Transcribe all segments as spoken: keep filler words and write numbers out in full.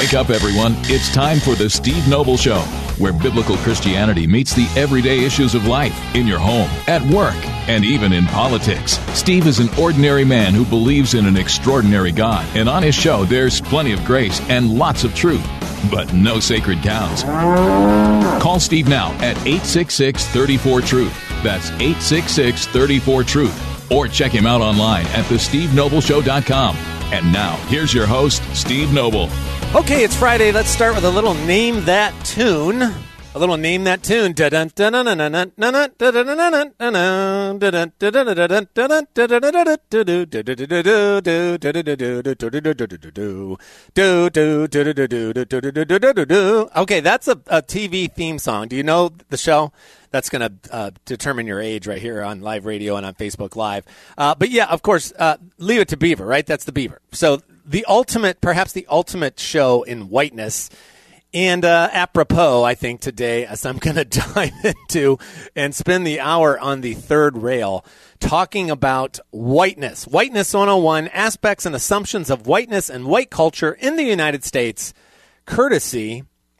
Wake up, everyone. It's time for the Steve Noble Show, where biblical Christianity meets the everyday issues of life in your home, at work, and even in politics. Steve is an ordinary man who believes in an extraordinary God, and on his show, there's plenty of grace and lots of truth, but no sacred cows. Call Steve now at eight six six, three four, truth. That's eight six six, three four, truth. Or check him out online at the steve noble show dot com. And now, here's your host, Steve Noble. Okay, it's Friday. Let's start with a little Name That Tune. A little Name That Tune. Okay, that's a, a T V theme song. Do you know the show? That's going to uh, determine your age right here on live radio and on Facebook Live. Uh, but yeah, of course, uh, Leave It to Beaver, right? That's the Beaver. So the ultimate, perhaps the ultimate show in whiteness. And uh, apropos, I think, today, as I'm going to dive into and spend the hour on the third rail talking about whiteness. Whiteness one oh one, aspects and assumptions of whiteness and white culture in the United States, courtesy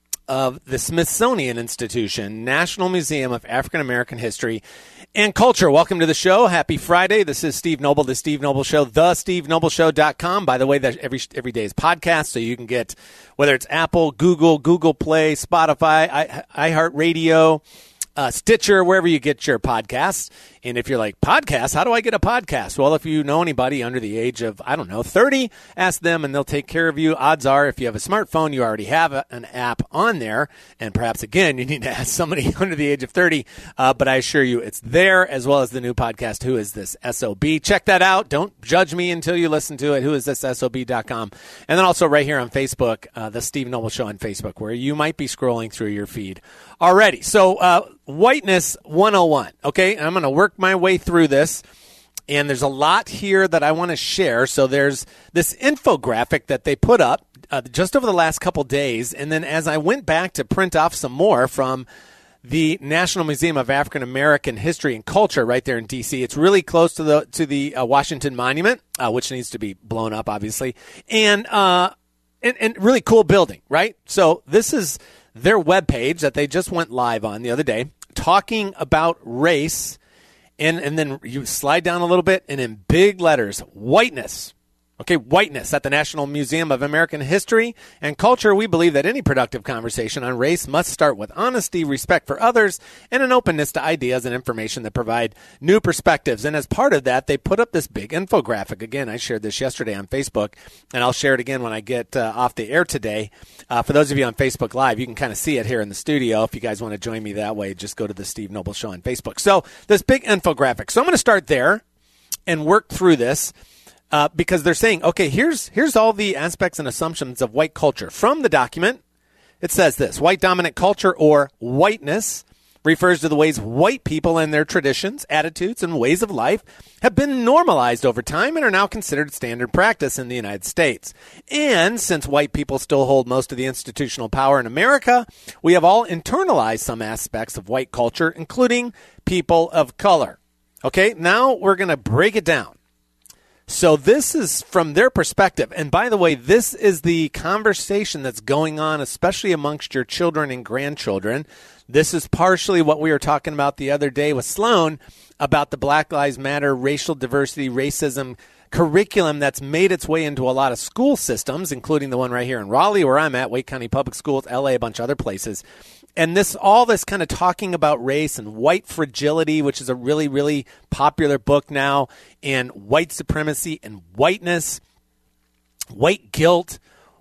of the Smithsonian Institution, National Museum of African American History and Culture. Welcome to the show. Happy Friday. This is Steve Noble, the Steve Noble Show, the steve noble show dot com. By the way, that every every day is podcast, so you can get, whether it's Apple, Google, Google Play, Spotify, I, iHeartRadio, uh, Stitcher, wherever you get your podcasts. And if you're like, podcast, how do I get a podcast? Well, if you know anybody under the age of, I don't know, thirty, ask them and they'll take care of you. Odds are, if you have a smartphone, you already have a, an app on there. And perhaps, again, you need to ask somebody under the age of thirty. Uh, but I assure you it's there, as well as the new podcast, Who Is This S O B? Check that out. Don't judge me until you listen to it, who is this S O B dot com. And then also right here on Facebook, uh, the Steve Noble Show on Facebook, where you might be scrolling through your feed already. So uh, whiteness one oh one, okay? I'm going to work my way through this, and there's a lot here that I want to share. So there's this infographic that they put up uh, just over the last couple days, and then as I went back to print off some more from the National Museum of African American History and Culture right there in D C. It's really close to the to the uh, Washington Monument, uh, which needs to be blown up, obviously, and, uh, and and really cool building, right? So this is their webpage that they just went live on the other day, talking about race. And and then you slide down a little bit, and in big letters, whiteness. Okay, whiteness. At the National Museum of American History and Culture, we believe that any productive conversation on race must start with honesty, respect for others, and an openness to ideas and information that provide new perspectives. And as part of that, they put up this big infographic. Again, I shared this yesterday on Facebook, and I'll share it again when I get uh, off the air today. Uh, for those of you on Facebook Live, you can kind of see it here in the studio. If you guys want to join me that way, just go to the Steve Noble Show on Facebook. So this big infographic. So I'm going to start there and work through this. Uh, because they're saying, okay, here's here's all the aspects and assumptions of white culture. From the document, it says this: white dominant culture, or whiteness, refers to the ways white people and their traditions, attitudes, and ways of life have been normalized over time and are now considered standard practice in the United States. And since white people still hold most of the institutional power in America, we have all internalized some aspects of white culture, including people of color. Okay, now we're going to break it down. So this is from their perspective. And by the way, this is the conversation that's going on, especially amongst your children and grandchildren. This is partially what we were talking about the other day with Sloan about the Black Lives Matter, racial diversity, racism curriculum that's made its way into a lot of school systems, including the one right here in Raleigh, where I'm at, Wake County Public Schools, L A, a bunch of other places. And this, all this kind of talking about race and white fragility, which is a really, really popular book now, and white supremacy and whiteness, white guilt,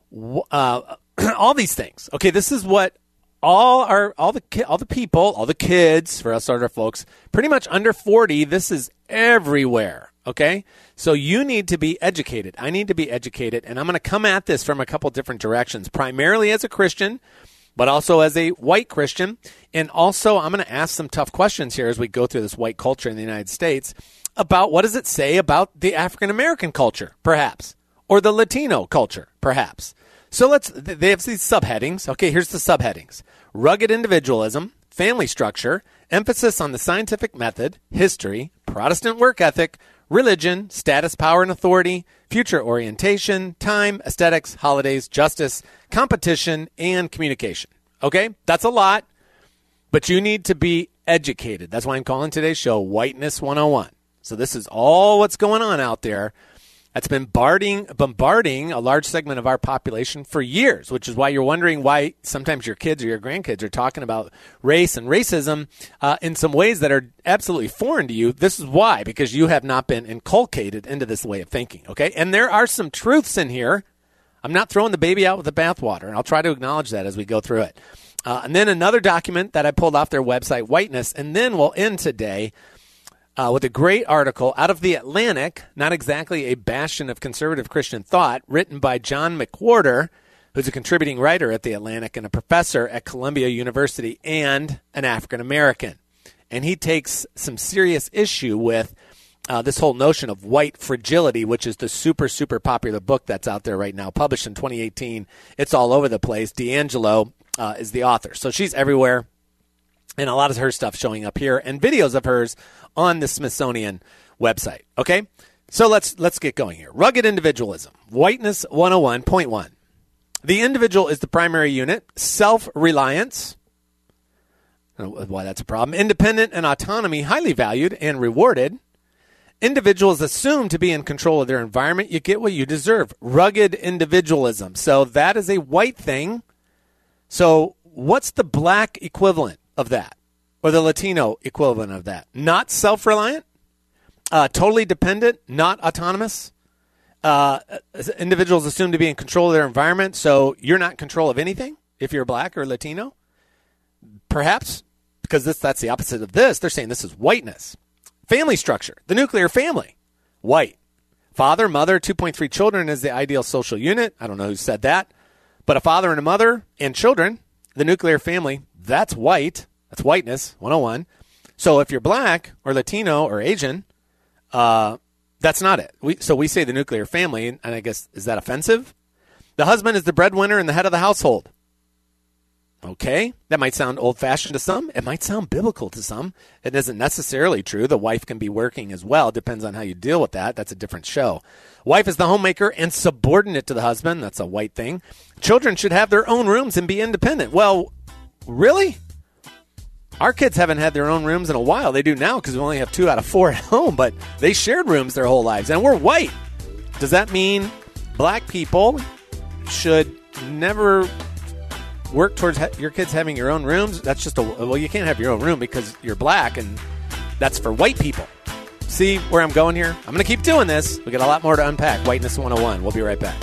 uh, all these things. Okay, this is what all our, all the, ki- all the people, all the kids, for us older folks, pretty much under forty. This is everywhere. Okay, so you need to be educated. I need to be educated, and I'm going to come at this from a couple different directions, primarily as a Christian, but also as a white Christian. And also, I'm going to ask some tough questions here as we go through this white culture in the United States about what does it say about the African-American culture, perhaps, or the Latino culture, perhaps. So let's, they have these subheadings. Okay, here's the subheadings: rugged individualism, family structure, emphasis on the scientific method, history, Protestant work ethic, religion, status, power, and authority, future orientation, time, aesthetics, holidays, justice, competition, and communication. Okay? That's a lot, but you need to be educated. That's why I'm calling today's show Whiteness one oh one. So this is all what's going on out there. That's been bombarding, bombarding a large segment of our population for years, which is why you're wondering why sometimes your kids or your grandkids are talking about race and racism uh, in some ways that are absolutely foreign to you. This is why, because you have not been inculcated into this way of thinking, okay? And there are some truths in here. I'm not throwing the baby out with the bathwater, and I'll try to acknowledge that as we go through it. Uh, and then another document that I pulled off their website, Whiteness, and then we'll end today Uh, with a great article out of The Atlantic, not exactly a bastion of conservative Christian thought, written by John McWhorter, who's a contributing writer at The Atlantic and a professor at Columbia University and an African American. And he takes some serious issue with uh, this whole notion of white fragility, which is the super, super popular book that's out there right now, published in twenty eighteen. It's all over the place. D'Angelo uh, is the author. So she's everywhere. And a lot of her stuff showing up here and videos of hers on the Smithsonian website. Okay? So let's let's get going here. Rugged individualism. Whiteness one oh one point one. The individual is the primary unit. Self-reliance. I don't know why that's a problem. Independent and autonomy, highly valued and rewarded. Individuals assumed to be in control of their environment. You get what you deserve. Rugged individualism. So that is a white thing. So what's the black equivalent of that, or the Latino equivalent of that? Not self-reliant, uh, totally dependent, not autonomous. Uh, individuals assume to be in control of their environment, so you're not in control of anything if you're black or Latino. Perhaps, because this, that's the opposite of this, they're saying this is whiteness. Family structure, the nuclear family, white. Father, mother, two point three children is the ideal social unit. I don't know who said that, but a father and a mother and children, the nuclear family, that's white. That's whiteness, one oh one. So if you're black or Latino or Asian, uh, that's not it. We, so we say the nuclear family, and I guess, is that offensive? The husband is the breadwinner and the head of the household. Okay, that might sound old-fashioned to some. It might sound biblical to some. It isn't necessarily true. The wife can be working as well. Depends on how you deal with that. That's a different show. Wife is the homemaker and subordinate to the husband. That's a white thing. Children should have their own rooms and be independent. Well, really? Our kids haven't had their own rooms in a while. They do now because we only have two out of four at home, but they shared rooms their whole lives, and we're white. Does that mean black people should never work towards ha- your kids having your own rooms? That's just a, well, you can't have your own room because you're black, and that's for white people. See where I'm going here? I'm going to keep doing this. We got a lot more to unpack. Whiteness one oh one. We'll be right back.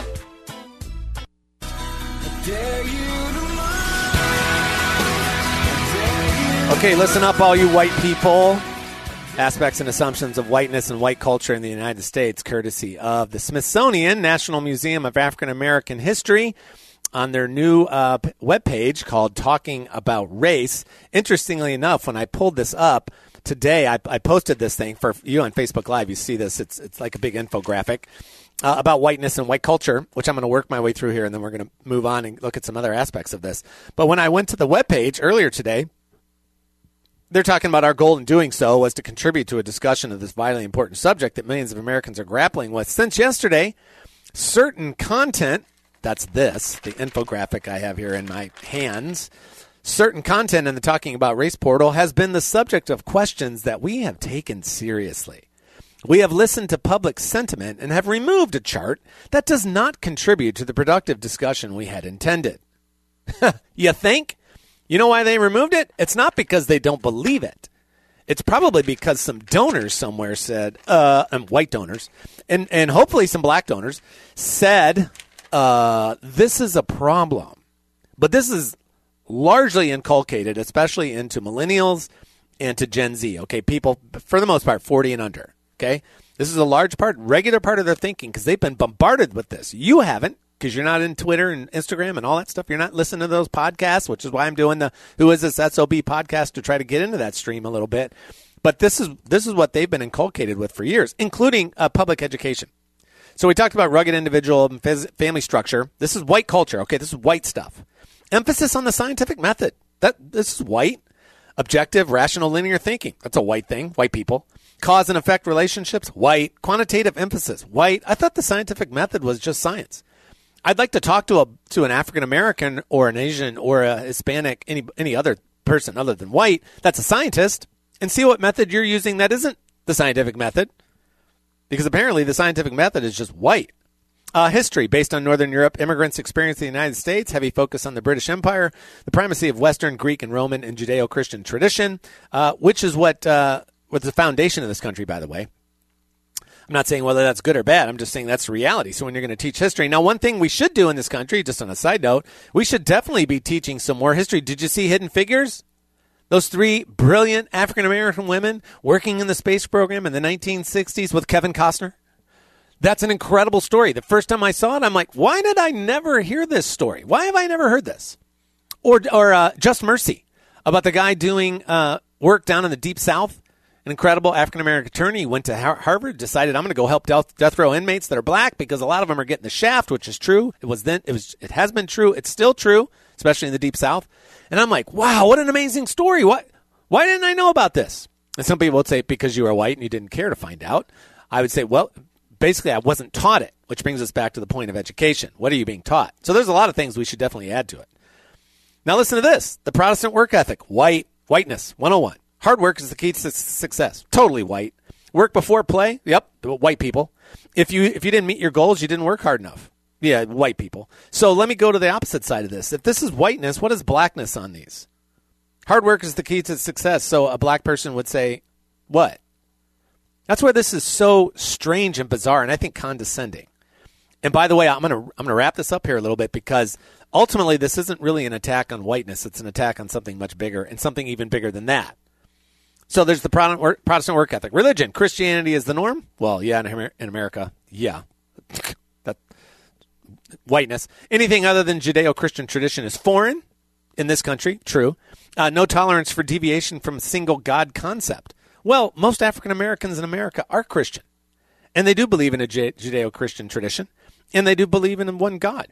Okay, listen up, all you white people. Aspects and assumptions of whiteness and white culture in the United States, courtesy of the Smithsonian National Museum of African American History, on their new uh, webpage called Talking About Race. Interestingly enough, when I pulled this up today, I, I posted this thing for you on Facebook Live. You see this. It's, it's like a big infographic uh, about whiteness and white culture, which I'm going to work my way through here, and then we're going to move on and look at some other aspects of this. But when I went to the webpage earlier today, they're talking about our goal in doing so was to contribute to a discussion of this vitally important subject that millions of Americans are grappling with. Since yesterday, certain content, that's this, the infographic I have here in my hands, certain content in the Talking About Race portal has been the subject of questions that we have taken seriously. We have listened to public sentiment and have removed a chart that does not contribute to the productive discussion we had intended. You think? You know why they removed it? It's not because they don't believe it. It's probably because some donors somewhere said, uh, and white donors, and, and hopefully some black donors, said, uh, this is a problem. But this is largely inculcated, especially into millennials and to Gen Z, okay? People, for the most part, forty and under, okay? This is a large part, regular part of their thinking because they've been bombarded with this. You haven't. Because you're not in Twitter and Instagram and all that stuff. You're not listening to those podcasts, which is why I'm doing the Who Is This S O B podcast to try to get into that stream a little bit. But this is this is what they've been inculcated with for years, including uh, public education. So we talked about rugged individual and phys- family structure. This is white culture. Okay, this is white stuff. Emphasis on the scientific method. That this is white. Objective, rational, linear thinking. That's a white thing. White people. Cause and effect relationships, white. Quantitative emphasis, white. I thought the scientific method was just science. I'd like to talk to a to an African American or an Asian or a Hispanic, any any other person other than white that's a scientist, and see what method you're using that isn't the scientific method. Because apparently the scientific method is just white. Uh, history, based on Northern Europe, immigrants' experience in the United States, heavy focus on the British Empire, the primacy of Western, Greek, and Roman and Judeo-Christian tradition, uh, which is what uh, was the foundation of this country, by the way. I'm not saying whether that's good or bad. I'm just saying that's the reality. So when you're going to teach history. Now, one thing we should do in this country, just on a side note, we should definitely be teaching some more history. Did you see Hidden Figures? Those three brilliant African-American women working in the space program in the nineteen sixties with Kevin Costner? That's an incredible story. The first time I saw it, I'm like, why did I never hear this story? Why have I never heard this? Or or uh, Just Mercy, about the guy doing uh, work down in the Deep South. An incredible African-American attorney, went to Harvard, decided I'm going to go help death, death row inmates that are black because a lot of them are getting the shaft, which is true. It was then, it was, it has been true. It's still true, especially in the Deep South. And I'm like, wow, what an amazing story. What? Why didn't I know about this? And some people would say because you were white and you didn't care to find out. I would say, well, basically I wasn't taught it, which brings us back to the point of education. What are you being taught? So there's a lot of things we should definitely add to it. Now listen to this. The Protestant work ethic, white, whiteness, one oh one. Hard work is the key to success. Totally white. Work before play. Yep, white people. If you if you didn't meet your goals, you didn't work hard enough. Yeah, white people. So let me go to the opposite side of this. If this is whiteness, what is blackness on these? Hard work is the key to success. So a black person would say, what? That's where this is so strange and bizarre, and I think condescending. And by the way, I'm gonna I'm gonna wrap this up here a little bit because ultimately this isn't really an attack on whiteness. It's an attack on something much bigger and something even bigger than that. So there's the Protestant work ethic. Religion, Christianity is the norm? Well, yeah, in America, yeah. that Whiteness. Anything other than Judeo-Christian tradition is foreign in this country. True. Uh, no tolerance for deviation from a single God concept. Well, most African Americans in America are Christian, and they do believe in a Judeo-Christian tradition, and they do believe in one God.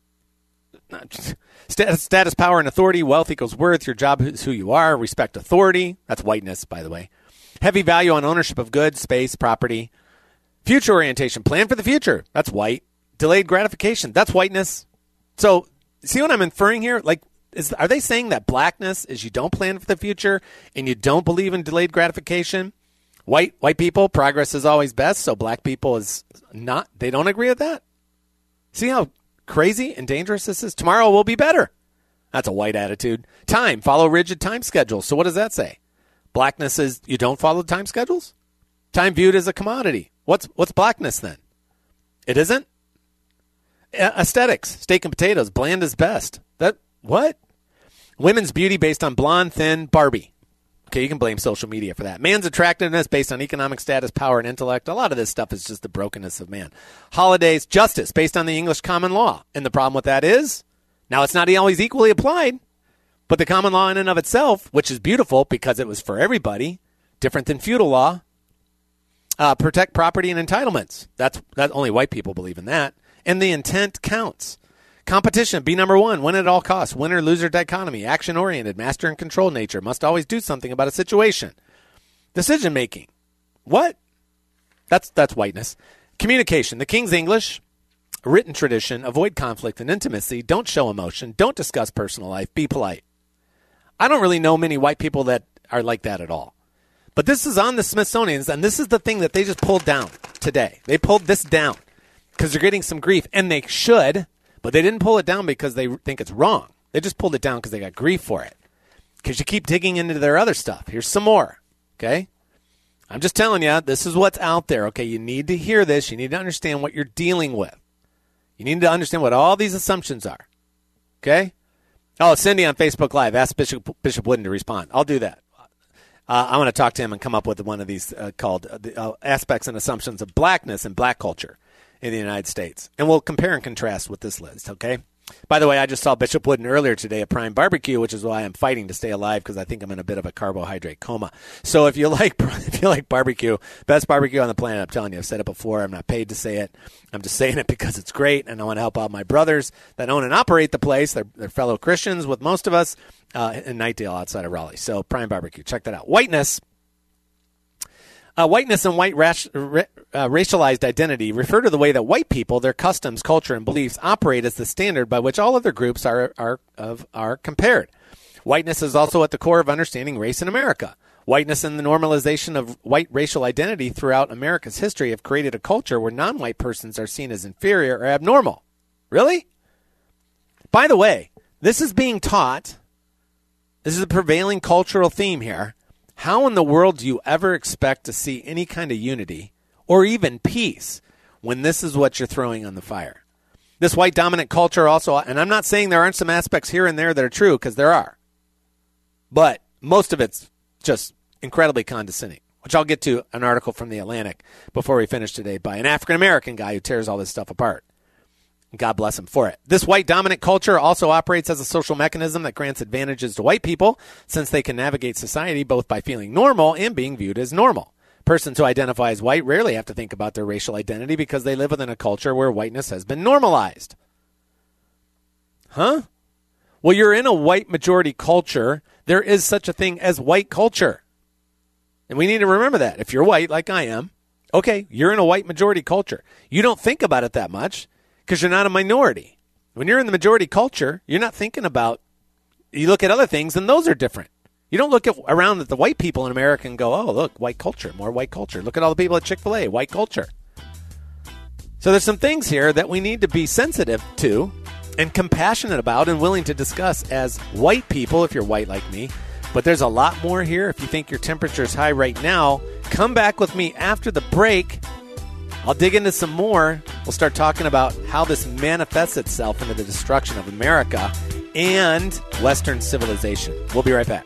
Status, status, power, and authority. Wealth equals worth. Your job is who you are. Respect authority. That's whiteness, by the way. Heavy value on ownership of goods, space, property. Future orientation. Plan for the future. That's white. Delayed gratification. That's whiteness. So, see what I'm inferring here? Like, is are they saying that blackness is you don't plan for the future and you don't believe in delayed gratification? White white people, progress is always best. So black people is not. They don't agree with that. See how crazy and dangerous this is? Tomorrow will be better. That's a white attitude. Time, follow rigid time schedules. So what does that say? Blackness is you don't follow time schedules? Time viewed as a commodity. What's what's blackness then? It isn't? A- aesthetics, steak and potatoes, bland is best. That what? Women's beauty based on blonde, thin, Barbie. Okay, you can blame social media for that. Man's attractiveness based on economic status, power, and intellect. A lot of this stuff is just the brokenness of man. Holidays, justice based on the English common law. And the problem with that is, now it's not always equally applied, but the common law in and of itself, which is beautiful because it was for everybody, different than feudal law, uh, protect property and entitlements. That's that only white people believe in that. And the intent counts. Competition, be number one, win at all costs, winner-loser dichotomy, action-oriented, master and control nature, must always do something about a situation. Decision-making, what? That's that's whiteness. Communication, the King's English, written tradition, avoid conflict and intimacy, don't show emotion, don't discuss personal life, be polite. I don't really know many white people that are like that at all. But this is on the Smithsonian's, and this is the thing that they just pulled down today. They pulled this down because they're getting some grief, and they should. But they didn't pull it down because they think it's wrong. They just pulled it down because they got grief for it. Because you keep digging into their other stuff. Here's some more, okay? I'm just telling you, this is what's out there, okay? You need to hear this. You need to understand what you're dealing with. You need to understand what all these assumptions are, okay? Oh, Cindy on Facebook Live asked Bishop, Bishop Wooden to respond. I'll do that. Uh, I want to talk to him and come up with one of these uh, called uh, the, uh, aspects and assumptions of blackness and black culture in the United States. And we'll compare and contrast with this list, okay? By the way, I just saw Bishop Wooden earlier today at Prime Barbecue, which is why I'm fighting to stay alive because I think I'm in a bit of a carbohydrate coma. So if you like if you like barbecue, best barbecue on the planet, I'm telling you, I've said it before. I'm not paid to say it. I'm just saying it because it's great, and I want to help out my brothers that own and operate the place. They're, they're fellow Christians with most of us uh, in Nightdale outside of Raleigh. So Prime Barbecue, check that out. Whiteness. Uh, whiteness and white rash, ra- uh, racialized identity refer to the way that white people, their customs, culture, and beliefs operate as the standard by which all other groups are are of, are compared. Whiteness is also at the core of understanding race in America. Whiteness and the normalization of white racial identity throughout America's history have created a culture where non-white persons are seen as inferior or abnormal. Really? By the way, this is being taught. This is a prevailing cultural theme here. How in the world do you ever expect to see any kind of unity or even peace when this is what you're throwing on the fire? This white dominant culture also, and I'm not saying there aren't some aspects here and there that are true, because there are, but most of it's just incredibly condescending, which I'll get to an article from The Atlantic before we finish today by an African-American guy who tears all this stuff apart. God bless him for it. This white dominant culture also operates as a social mechanism that grants advantages to white people, since they can navigate society both by feeling normal and being viewed as normal. Persons who identify as white rarely have to think about their racial identity because they live within a culture where whiteness has been normalized. Huh? Well, you're in a white majority culture. There is such a thing as white culture. And we need to remember that. If you're white, like I am, okay, you're in a white majority culture. You don't think about it that much because you're not a minority. When you're in the majority culture, you're not thinking about, you look at other things and those are different. You don't look at, around at the white people in America and go, oh, look, white culture, more white culture. Look at all the people at Chick-fil-A, white culture. So there's some things here that we need to be sensitive to and compassionate about and willing to discuss as white people, if you're white like me. But there's a lot more here. If you think your temperature is high right now, come back with me after the break. I'll dig into some more. We'll start talking about how this manifests itself into the destruction of America and Western civilization. We'll be right back.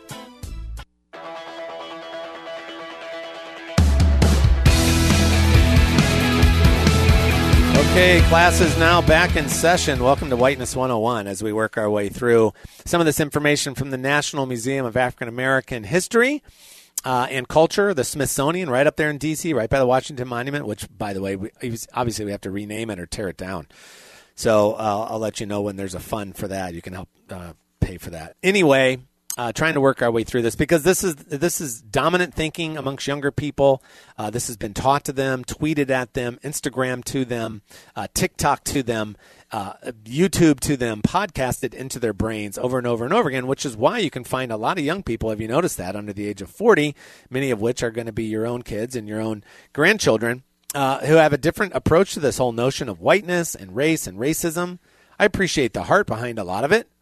Okay, class is now back in session. Welcome to Whiteness one oh one as we work our way through some of this information from the National Museum of African American History uh, and Culture, the Smithsonian, right up there in D C, right by the Washington Monument, which, by the way, we, obviously we have to rename it or tear it down. So uh, I'll let you know when there's a fund for that. You can help uh, pay for that. Anyway, Uh, trying to work our way through this because this is this is dominant thinking amongst younger people. Uh, this has been taught to them, tweeted at them, Instagram to them, uh, TikTok to them, uh, YouTube to them, podcasted into their brains over and over and over again, which is why you can find a lot of young people, have you noticed that, under the age of forty, many of which are going to be your own kids and your own grandchildren, uh, who have a different approach to this whole notion of whiteness and race and racism. I appreciate the heart behind a lot of it,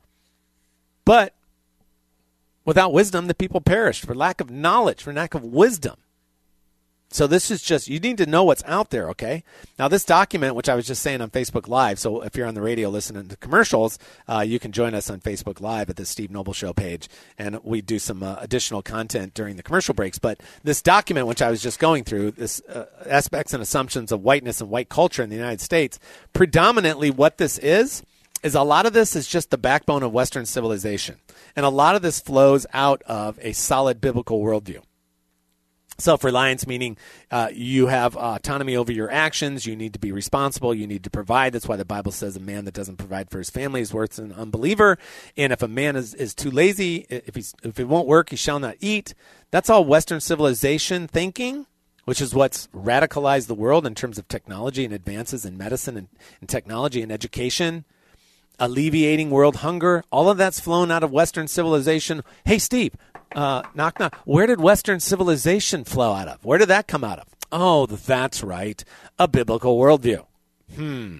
but without wisdom, the people perish for lack of knowledge, for lack of wisdom. So this is just, you need to know what's out there, okay? Now, this document, which I was just saying on Facebook Live, so if you're on the radio listening to commercials, uh, you can join us on Facebook Live at the Steve Noble Show page, and we do some uh, additional content during the commercial breaks. But this document, which I was just going through, this uh, aspects and assumptions of whiteness and white culture in the United States, predominantly what this is, is a lot of this is just the backbone of Western civilization. And a lot of this flows out of a solid biblical worldview. Self-reliance, meaning uh, you have uh, autonomy over your actions. You need to be responsible. You need to provide. That's why the Bible says a man that doesn't provide for his family is worse than an unbeliever. And if a man is, is too lazy, if he's if it won't work, he shall not eat. That's all Western civilization thinking, which is what's radicalized the world in terms of technology and advances in medicine and, and technology and education. Alleviating world hunger, all of that's flown out of Western civilization. Hey, Steve, uh, knock, knock. Where did Western civilization flow out of? Where did that come out of? Oh, that's right, a biblical worldview. Hmm.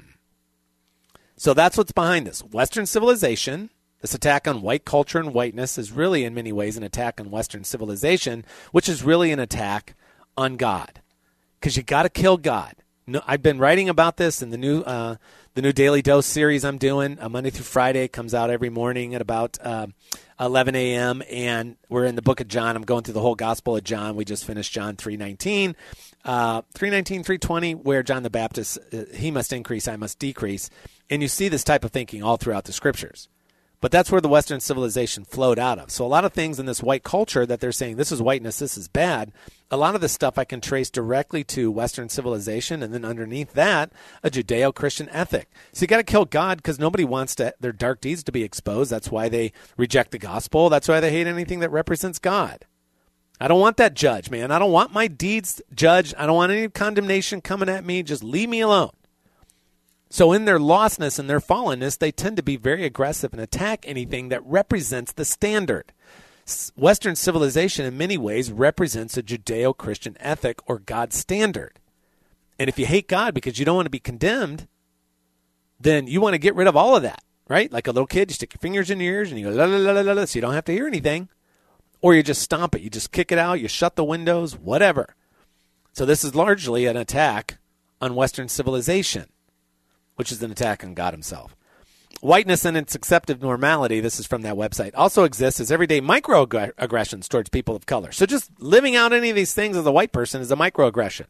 So that's what's behind this. Western civilization, this attack on white culture and whiteness is really in many ways an attack on Western civilization, which is really an attack on God. Because you got to kill God. No, I've been writing about this in the new uh, the new Daily Dose series I'm doing, uh, Monday through Friday. It comes out every morning at about uh, eleven a.m., and we're in the book of John. I'm going through the whole Gospel of John. We just finished John three nineteen, uh, three nineteen, three twenty, where John the Baptist, uh, he must increase, I must decrease. And you see this type of thinking all throughout the Scriptures. But that's where the Western civilization flowed out of. So a lot of things in this white culture that they're saying, this is whiteness, this is bad, a lot of this stuff I can trace directly to Western civilization, and then underneath that, a Judeo-Christian ethic. So you got to kill God because nobody wants to, their dark deeds to be exposed. That's why they reject the gospel. That's why they hate anything that represents God. I don't want that judge, man. I don't want my deeds judged. I don't want any condemnation coming at me. Just leave me alone. So in their lostness and their fallenness, they tend to be very aggressive and attack anything that represents the standard. Western civilization in many ways represents a Judeo-Christian ethic or God's standard. And if you hate God because you don't want to be condemned, then you want to get rid of all of that, right? Like a little kid, you stick your fingers in your ears and you go, la, la, la, la, la, so you don't have to hear anything. Or you just stomp it. You just kick it out. You shut the windows, whatever. So this is largely an attack on Western civilization, which is an attack on God himself. Whiteness and its accepted normality, this is from that website, also exists as everyday microaggressions towards people of color. So just living out any of these things as a white person is a microaggression.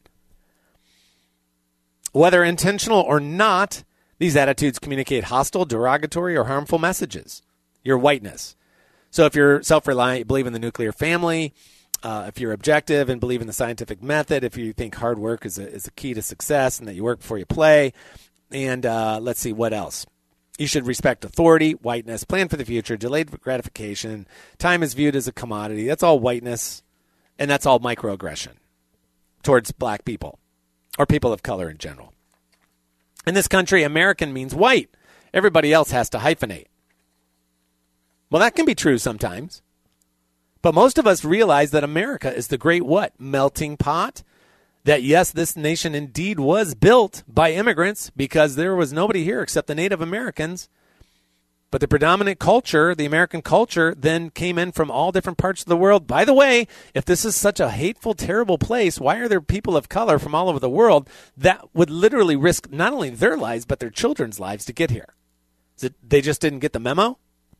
Whether intentional or not, these attitudes communicate hostile, derogatory, or harmful messages. Your whiteness. So if you're self-reliant, you believe in the nuclear family, uh, if you're objective and believe in the scientific method, if you think hard work is a, is a key to success and that you work before you play, and uh, let's see, what else? You should respect authority, whiteness, plan for the future, delayed gratification, time is viewed as a commodity. That's all whiteness, and that's all microaggression towards black people or people of color in general. In this country, American means white. Everybody else has to hyphenate. Well, that can be true sometimes. But most of us realize that America is the great what? Melting pot. That, yes, this nation indeed was built by immigrants because there was nobody here except the Native Americans. But the predominant culture, the American culture, then came in from all different parts of the world. By the way, if this is such a hateful, terrible place, why are there people of color from all over the world that would literally risk not only their lives but their children's lives to get here? Is it they just didn't get the memo?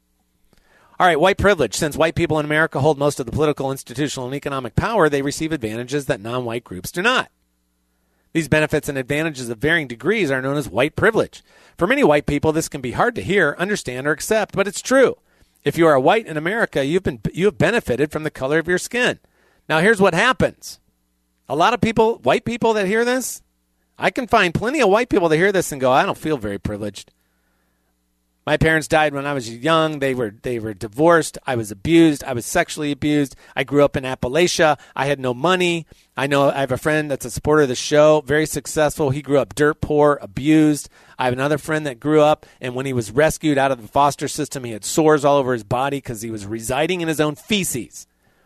All right, white privilege. Since white people in America hold most of the political, institutional, and economic power, they receive advantages that non-white groups do not. These benefits and advantages of varying degrees are known as white privilege. For many white people, this can be hard to hear, understand, or accept, but it's true. If you are a white in America, you've been you have benefited from the color of your skin. Now, here's what happens. A lot of people, white people that hear this, I can find plenty of white people that hear this and go, I don't feel very privileged. My parents died when I was young. They were they were divorced. I was abused. I was sexually abused. I grew up in Appalachia. I had no money. I know I have a friend that's a supporter of the show, very successful. He grew up dirt poor, abused. I have another friend that grew up, and when he was rescued out of the foster system, he had sores all over his body because he was residing in his own feces.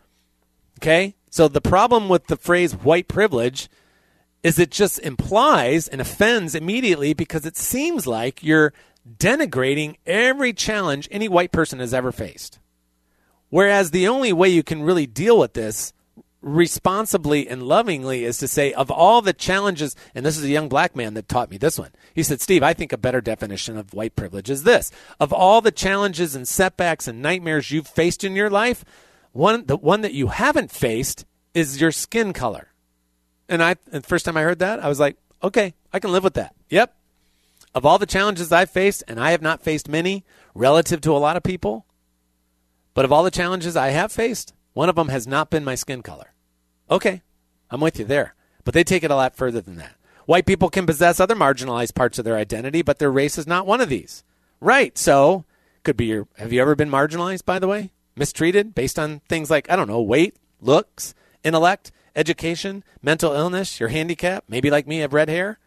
Okay? So the problem with the phrase white privilege is it just implies and offends immediately because it seems like you're denigrating every challenge any white person has ever faced. Whereas the only way you can really deal with this responsibly and lovingly is to say, of all the challenges, and this is a young black man that taught me this one. He said, Steve, I think a better definition of white privilege is this. Of all the challenges and setbacks and nightmares you've faced in your life, one the one that you haven't faced is your skin color. And I, the first time I heard that, I was like, okay, I can live with that. Yep. Of all the challenges I've faced, and I have not faced many relative to a lot of people, but of all the challenges I have faced, one of them has not been my skin color. Okay, I'm with you there. But they take it a lot further than that. White people can possess other marginalized parts of their identity, but their race is not one of these. Right, so could be your, have you ever been marginalized, by the way? Mistreated based on things like, I don't know, weight, looks, intellect, education, mental illness, your handicap, maybe like me, have red hair?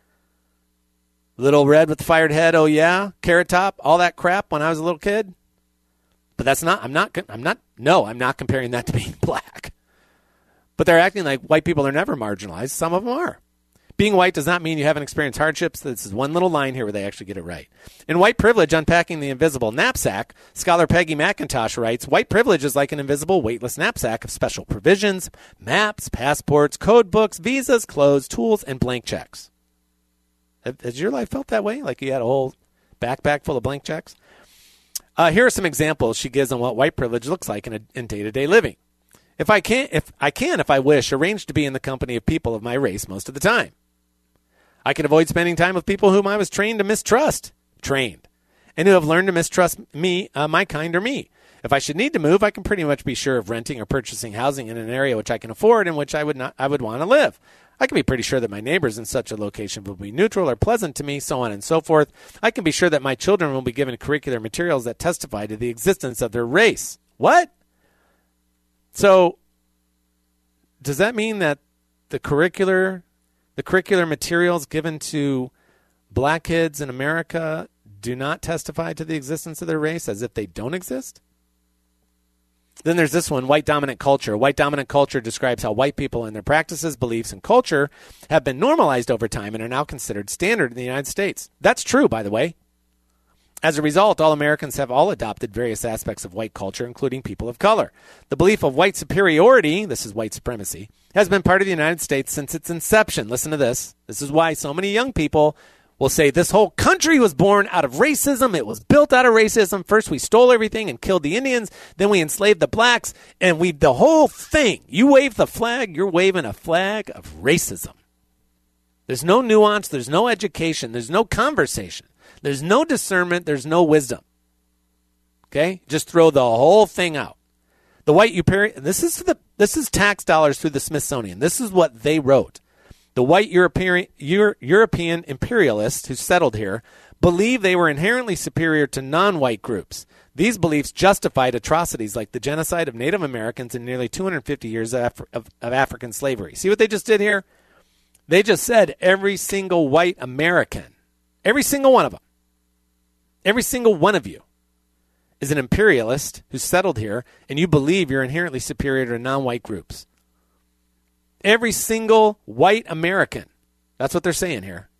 Little red with the fired head, oh yeah, carrot top, all that crap when I was a little kid. But that's not, I'm not, I'm not, no, I'm not comparing that to being black. But they're acting like white people are never marginalized. Some of them are. Being white does not mean you haven't experienced hardships. This is one little line here where they actually get it right. In White Privilege, Unpacking the Invisible Knapsack, scholar Peggy McIntosh writes, white privilege is like an invisible, weightless knapsack of special provisions, maps, passports, code books, visas, clothes, tools, and blank checks. Has your life felt that way? Like you had a whole backpack full of blank checks? Uh, here are some examples she gives on what white privilege looks like in, a, in day-to-day living. If I can, if I can, if I wish, arrange to be in the company of people of my race most of the time. I can avoid spending time with people whom I was trained to mistrust, trained, and who have learned to mistrust me, uh, my kind, or me. If I should need to move, I can pretty much be sure of renting or purchasing housing in an area which I can afford and which I would not, I would want to live. I can be pretty sure that my neighbors in such a location will be neutral or pleasant to me, so on and so forth. I can be sure that my children will be given curricular materials that testify to the existence of their race. What? So, does that mean that the curricular, the curricular materials given to black kids in America do not testify to the existence of their race as if they don't exist? Then there's this one, white dominant culture. White dominant culture describes how white people and their practices, beliefs, and culture have been normalized over time and are now considered standard in the United States. That's true, by the way. As a result, all Americans have all adopted various aspects of white culture, including people of color. The belief of white superiority, this is white supremacy, has been part of the United States since its inception. Listen to this. This is why so many young people will say this whole country was born out of racism. It was built out of racism. First, we stole everything and killed the Indians. Then we enslaved the blacks. And we, the whole thing, you wave the flag, you're waving a flag of racism. There's no nuance. There's no education. There's no conversation. There's no discernment. There's no wisdom. Okay? Just throw the whole thing out. The white European, this is the this is tax dollars through the Smithsonian. This is what they wrote. The white European, Euro, European imperialists who settled here believed they were inherently superior to non-white groups. These beliefs justified atrocities like the genocide of Native Americans and nearly two hundred fifty years of, Af- of, of African slavery. See what they just did here? They just said every single white American, every single one of them, every single one of you is an imperialist who settled here, and you believe you're inherently superior to non-white groups. Every single white American. That's what they're saying here.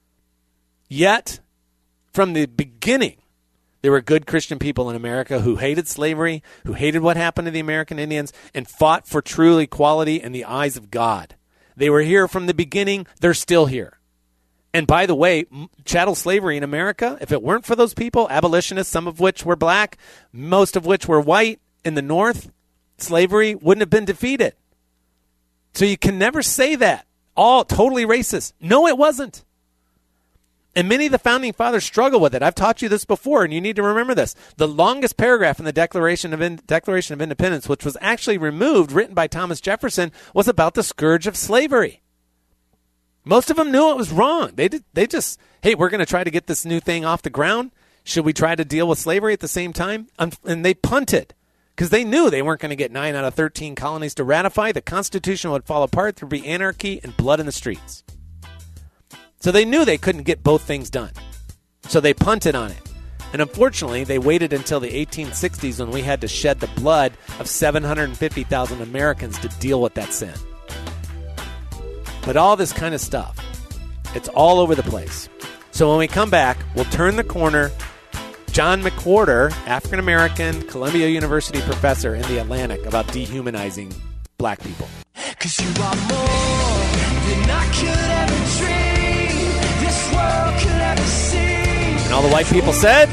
Yet, from the beginning, there were good Christian people in America who hated slavery, who hated what happened to the American Indians, and fought for true equality in the eyes of God. They were here from the beginning. They're still here. And by the way, chattel slavery in America, if it weren't for those people, abolitionists, some of which were black, most of which were white in the North, slavery wouldn't have been defeated. So you can never say that. All totally racist. No, it wasn't. And many of the founding fathers struggle with it. I've taught you this before, and you need to remember this. The longest paragraph in the Declaration of, in- Declaration of Independence, which was actually removed, written by Thomas Jefferson, was about the scourge of slavery. Most of them knew it was wrong. They did, they just, hey, we're going to try to get this new thing off the ground. Should we try to deal with slavery at the same time? Um, and they punted. Because they knew they weren't going to get nine out of thirteen colonies to ratify. The Constitution would fall apart. There would be anarchy and blood in the streets. So they knew they couldn't get both things done. So they punted on it. And unfortunately, they waited until the eighteen sixties when we had to shed the blood of seven hundred fifty thousand Americans to deal with that sin. But all this kind of stuff, it's all over the place. So when we come back, we'll turn the corner. John McWhorter, African-American, Columbia University professor in The Atlantic, about dehumanizing black people. 'Cause you are more than I could ever dream, this world could ever see. And all the white people said,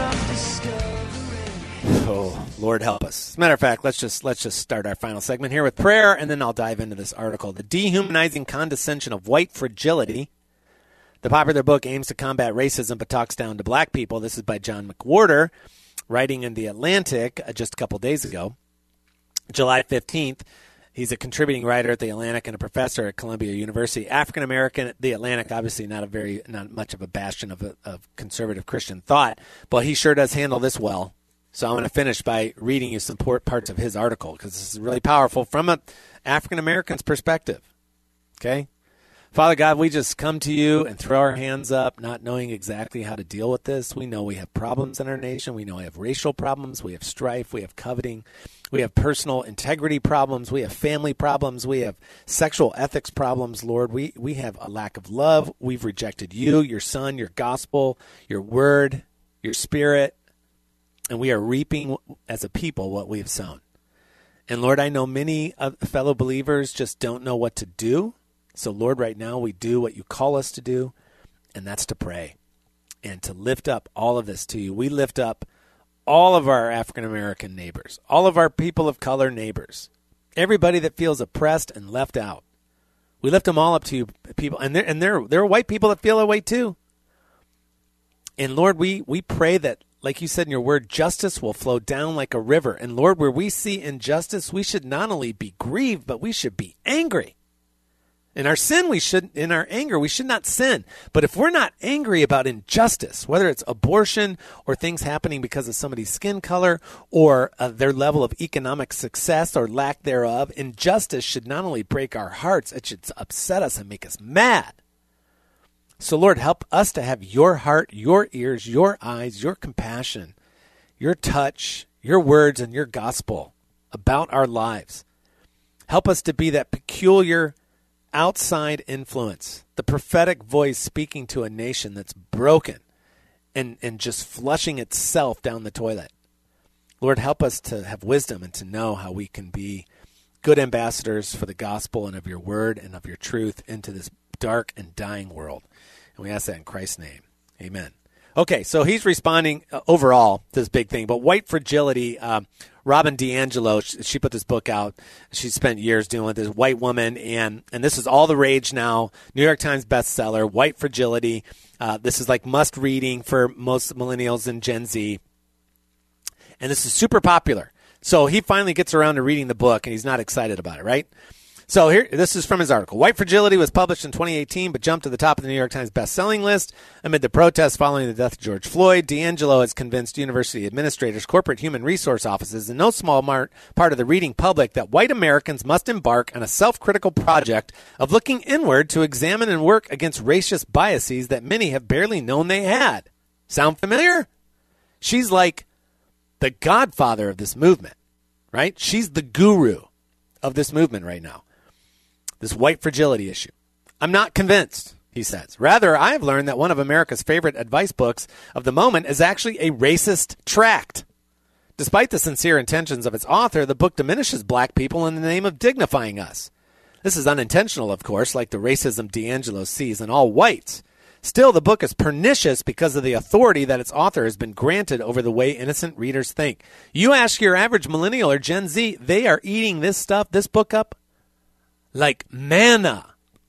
oh, Lord help us. As a matter of fact, let's just let's just start our final segment here with prayer, and then I'll dive into this article. The Dehumanizing Condescension of White Fragility. The popular book aims to combat racism but talks down to black people. This is by John McWhorter, writing in The Atlantic uh, just a couple days ago, July fifteenth. He's a contributing writer at The Atlantic and a professor at Columbia University. African-American, The Atlantic, obviously not a very, not much of a bastion of, a, of conservative Christian thought, but he sure does handle this well. So I'm going to finish by reading you some parts of his article because this is really powerful from an African-American's perspective. Okay? Father God, we just come to you and throw our hands up, not knowing exactly how to deal with this. We know we have problems in our nation. We know we have racial problems. We have strife. We have coveting. We have personal integrity problems. We have family problems. We have sexual ethics problems, Lord. We, we have a lack of love. We've rejected you, your son, your gospel, your word, your spirit, and we are reaping as a people what we have sown. And Lord, I know many of fellow believers just don't know what to do. So, Lord, right now we do what you call us to do, and that's to pray and to lift up all of this to you. We lift up all of our African-American neighbors, all of our people of color neighbors, everybody that feels oppressed and left out. We lift them all up to you, people, and there and there there are white people that feel that way too. And Lord, we we pray that, like you said in your word, justice will flow down like a river. And Lord, where we see injustice, we should not only be grieved, but we should be angry. In our sin, we should, in our anger, we should not sin. But if we're not angry about injustice, whether it's abortion or things happening because of somebody's skin color or uh, their level of economic success or lack thereof, injustice should not only break our hearts, it should upset us and make us mad. So, Lord, help us to have your heart, your ears, your eyes, your compassion, your touch, your words, and your gospel about our lives. Help us to be that peculiar outside influence, the prophetic voice speaking to a nation that's broken and, and just flushing itself down the toilet. Lord, help us to have wisdom and to know how we can be good ambassadors for the gospel and of your word and of your truth into this dark and dying world. And we ask that in Christ's name. Amen. Okay, so he's responding uh, overall to this big thing, but white fragility, um, Robin DiAngelo, she, she put this book out. She spent years dealing with this white woman, and, and this is all the rage now. New York Times bestseller, White Fragility. Uh, this is like must reading for most millennials and Gen Z. And this is super popular. So he finally gets around to reading the book, and he's not excited about it, right? So here, this is from his article. White Fragility was published in twenty eighteen, but jumped to the top of the New York Times best-selling list amid the protests following the death of George Floyd. DiAngelo has convinced university administrators, corporate human resource offices, and no small part of the reading public that white Americans must embark on a self-critical project of looking inward to examine and work against racist biases that many have barely known they had. Sound familiar? She's like the godfather of this movement, right? She's the guru of this movement right now. This white fragility issue. I'm not convinced, he says. Rather, I have learned that one of America's favorite advice books of the moment is actually a racist tract. Despite the sincere intentions of its author, the book diminishes black people in the name of dignifying us. This is unintentional, of course, like the racism DiAngelo sees in all whites. Still, the book is pernicious because of the authority that its author has been granted over the way innocent readers think. You ask your average millennial or Gen Z, they are eating this stuff, this book up, like manna.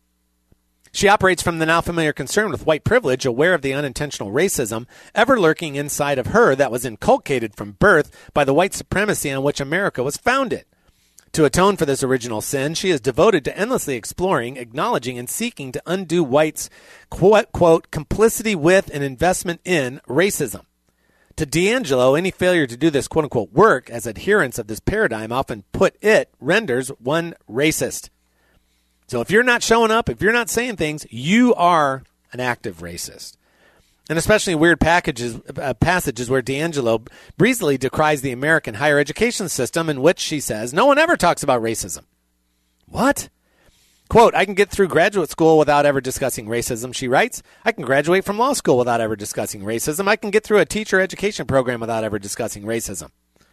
She operates from the now familiar concern with white privilege, aware of the unintentional racism ever lurking inside of her that was inculcated from birth by the white supremacy on which America was founded. To atone for this original sin, she is devoted to endlessly exploring, acknowledging, and seeking to undo whites' quote, quote, complicity with and investment in racism. To DiAngelo, any failure to do this quote-unquote work as adherents of this paradigm often put it renders one racist. So if you're not showing up, if you're not saying things, you are an active racist. And especially weird packages, uh, passages where DiAngelo breezily decries the American higher education system in which she says, no one ever talks about racism. What? Quote, I can get through graduate school without ever discussing racism, she writes. I can graduate from law school without ever discussing racism. I can get through a teacher education program without ever discussing racism.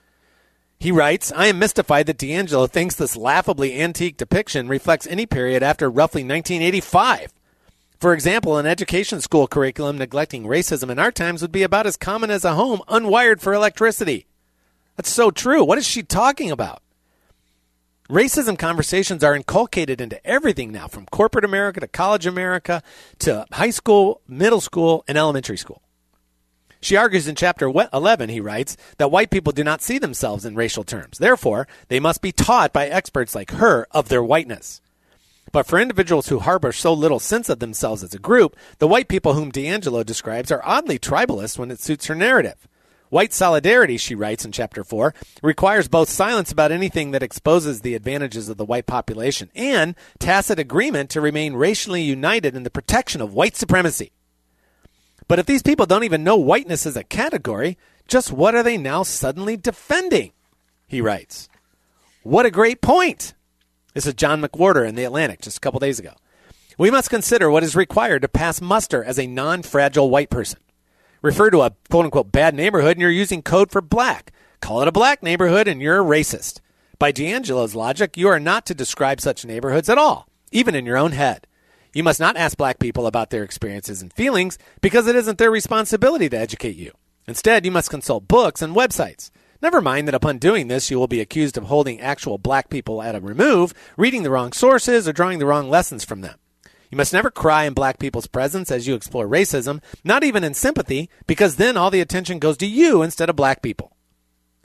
He writes, I am mystified that DiAngelo thinks this laughably antique depiction reflects any period after roughly nineteen eighty-five. For example, an education school curriculum neglecting racism in our times would be about as common as a home unwired for electricity. That's so true. What is she talking about? Racism conversations are inculcated into everything now, from corporate America to college America to high school, middle school, and elementary school. She argues in chapter eleven, he writes, that white people do not see themselves in racial terms. Therefore, they must be taught by experts like her of their whiteness. But for individuals who harbor so little sense of themselves as a group, the white people whom DiAngelo describes are oddly tribalist when it suits her narrative. White solidarity, she writes in chapter four, requires both silence about anything that exposes the advantages of the white population and tacit agreement to remain racially united in the protection of white supremacy. But if these people don't even know whiteness as a category, just what are they now suddenly defending? He writes. What a great point. This is John McWhorter in The Atlantic just a couple days ago. We must consider what is required to pass muster as a non-fragile white person. Refer to a quote-unquote bad neighborhood and you're using code for black. Call it a black neighborhood and you're a racist. By DiAngelo's logic, you are not to describe such neighborhoods at all, even in your own head. You must not ask black people about their experiences and feelings because it isn't their responsibility to educate you. Instead, you must consult books and websites. Never mind that upon doing this, you will be accused of holding actual black people at a remove, reading the wrong sources, or drawing the wrong lessons from them. You must never cry in black people's presence as you explore racism, not even in sympathy, because then all the attention goes to you instead of black people.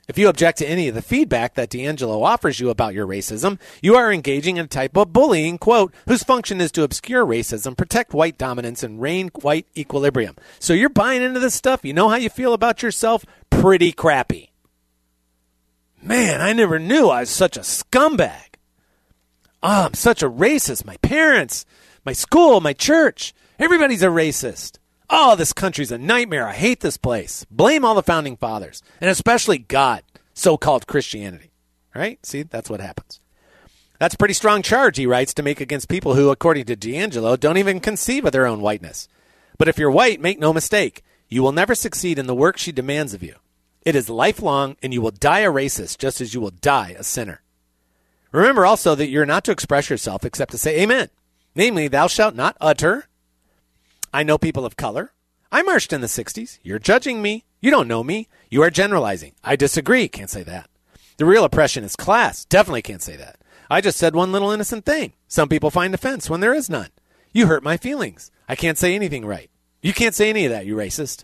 If you object to any of the feedback that D'Angelo offers you about your racism, you are engaging in a type of bullying, quote, whose function is to obscure racism, protect white dominance, and reign white equilibrium. So you're buying into this stuff? You know how you feel about yourself? Pretty crappy. Man, I never knew I was such a scumbag. Oh, I'm such a racist. My parents, my school, my church, everybody's a racist. Oh, this country's a nightmare. I hate this place. Blame all the founding fathers, and especially God, so-called Christianity. Right? See, that's what happens. That's a pretty strong charge, he writes, to make against people who, according to D'Angelo, don't even conceive of their own whiteness. But if you're white, make no mistake, you will never succeed in the work she demands of you. It is lifelong, and you will die a racist just as you will die a sinner. Remember also that you're not to express yourself except to say amen. Namely, thou shalt not utter. I know people of color. I marched in the sixties. You're judging me. You don't know me. You are generalizing. I disagree. Can't say that. The real oppression is class. Definitely can't say that. I just said one little innocent thing. Some people find offense when there is none. You hurt my feelings. I can't say anything right. You can't say any of that, you racist.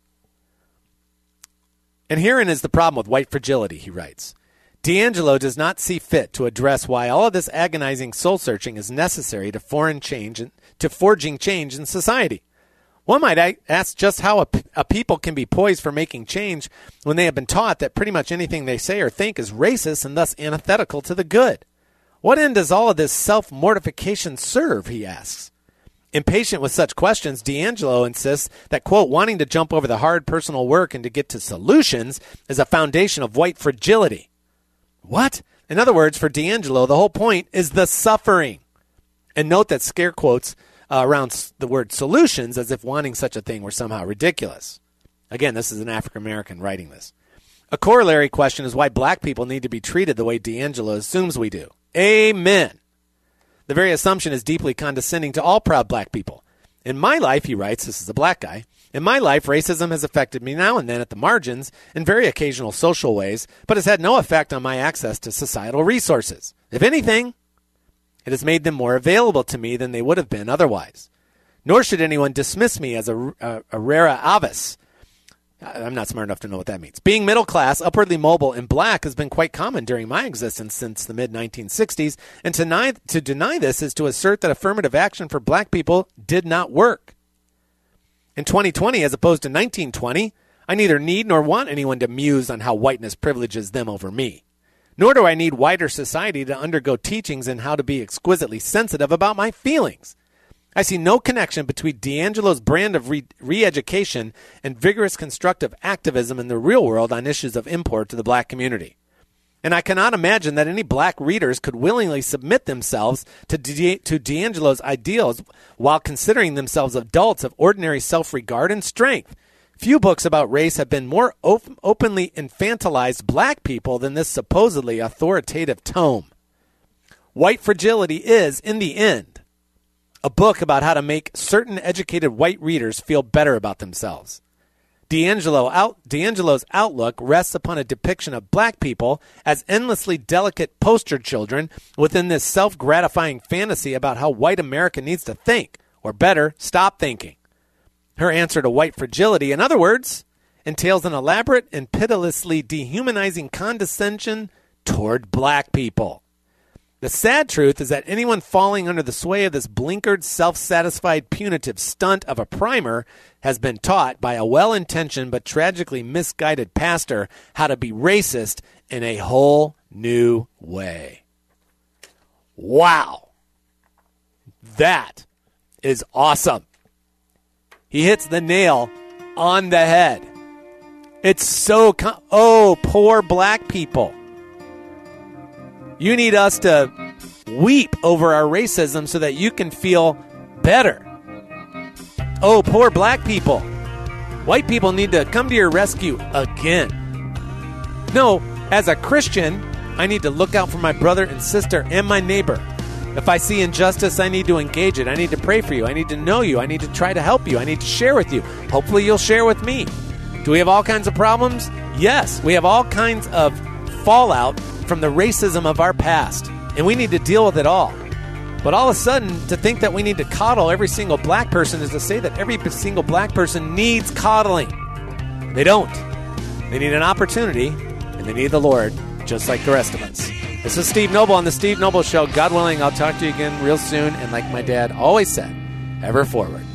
And herein is the problem with white fragility, he writes. D'Angelo does not see fit to address why all of this agonizing soul-searching is necessary to foreign change and to forging change in society. One might ask just how a, a people can be poised for making change when they have been taught that pretty much anything they say or think is racist and thus antithetical to the good. What end does all of this self-mortification serve, he asks. Impatient with such questions, D'Angelo insists that, quote, wanting to jump over the hard personal work and to get to solutions is a foundation of white fragility. What? In other words, for D'Angelo, the whole point is the suffering. And note that scare quotes uh, around the word solutions as if wanting such a thing were somehow ridiculous. Again, this is an African-American writing this. A corollary question is why black people need to be treated the way D'Angelo assumes we do. Amen. The very assumption is deeply condescending to all proud black people. In my life, he writes, this is a black guy, in my life, racism has affected me now and then at the margins in very occasional social ways, but has had no effect on my access to societal resources. If anything, it has made them more available to me than they would have been otherwise. Nor should anyone dismiss me as a, a, a rara avis. I'm not smart enough to know what that means. Being middle class, upwardly mobile, and black has been quite common during my existence since the mid nineteen sixties, and to deny, to deny this is to assert that affirmative action for black people did not work. In twenty twenty, as opposed to nineteen twenty, I neither need nor want anyone to muse on how whiteness privileges them over me. Nor do I need wider society to undergo teachings in how to be exquisitely sensitive about my feelings. I see no connection between D'Angelo's brand of re- re-education and vigorous constructive activism in the real world on issues of import to the black community. And I cannot imagine that any black readers could willingly submit themselves to, D- to D'Angelo's ideals while considering themselves adults of ordinary self-regard and strength. Few books about race have been more op- openly infantilized black people than this supposedly authoritative tome. White Fragility is, in the end, a book about how to make certain educated white readers feel better about themselves. D'Angelo out, D'Angelo's outlook rests upon a depiction of black people as endlessly delicate poster children within this self-gratifying fantasy about how white America needs to think, or better, stop thinking. Her answer to white fragility, in other words, entails an elaborate and pitilessly dehumanizing condescension toward black people. The sad truth is that anyone falling under the sway of this blinkered, self-satisfied, punitive stunt of a primer has been taught by a well-intentioned but tragically misguided pastor how to be racist in a whole new way. Wow. That is awesome. He hits the nail on the head. It's so... Com- oh, poor black people. You need us to weep over our racism so that you can feel better. Oh, poor black people. White people need to come to your rescue again. No, as a Christian, I need to look out for my brother and sister and my neighbor. If I see injustice, I need to engage it. I need to pray for you. I need to know you. I need to try to help you. I need to share with you. Hopefully you'll share with me. Do we have all kinds of problems? Yes, we have all kinds of fallout from the racism of our past, and we need to deal with it all. But all of a sudden, to think that we need to coddle every single black person is to say that every single black person needs coddling. They don't. They need an opportunity, and they need the Lord just like the rest of us. This is Steve Noble on The Steve Noble Show. God willing, I'll talk to you again real soon. And like my dad always said, ever forward.